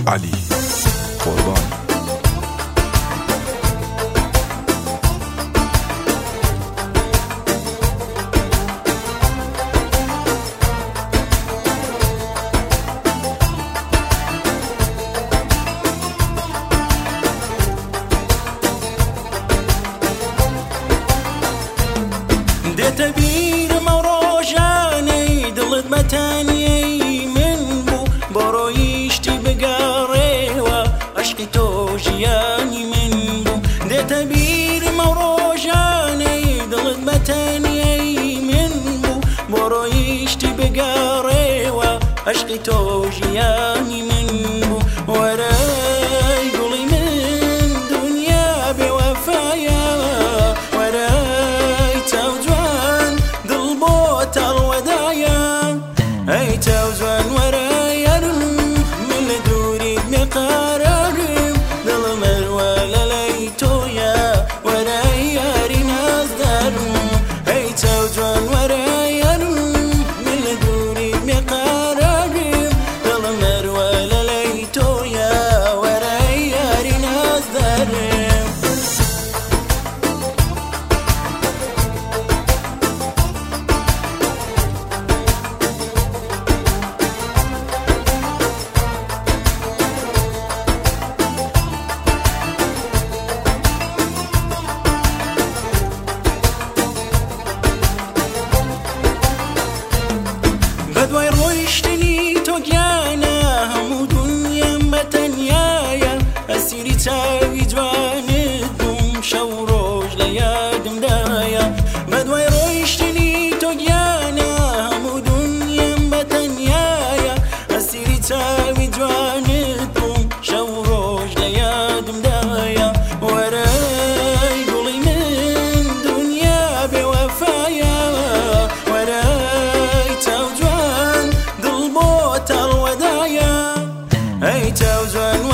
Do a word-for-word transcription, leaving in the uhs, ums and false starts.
علی قربان. دێتە بیرمە ڕۆژانەی دڵت بەتانیەی من بوو بۆ ڕۆیشتی بگەڕێوە عەشقی تۆ ژیانی من بوو. دێتە بیرمە ڕۆژانەی دڵت بەتانیەی من بوو بۆ ڕۆیشتی بگەڕێوە عەشقی تۆ ژیانی من بوو. وەرەی گوڵی من دونیا بێوەفایە، وەرەی چاو جوان دڵ بۆ تەڵوەدایە، ئەی چاو جوان وەرە یارم من لە دووریت بێقەرارم، دڵم هەروە لەلای تۆیە وەرە یاری نازدارم، ئەی چاو جوان وەرە یارم من لە دووریت بێقەرارم، دڵم هەروە لەلای تۆیە وەرە یاری نازدارم. بەدوای ڕۆیشتنی تۆ گیانە هەموو دونیام بەتەنیایە، ئەسیری چاوی جوانت بووم شەو ڕۆژ لە یادمدایە. بەدوای ڕۆیشتنی تۆ گیانە هەموو دونیام بەتەنیایە، ئەسیری چاوی جوانت بووم شەو ڕۆژ لە یادمدایە. وەرەی گوڵی من دونیا بێوەفایە، وەرەی چاو جوان دڵ بۆ تەڵوەدایە، ئەی چاو جوان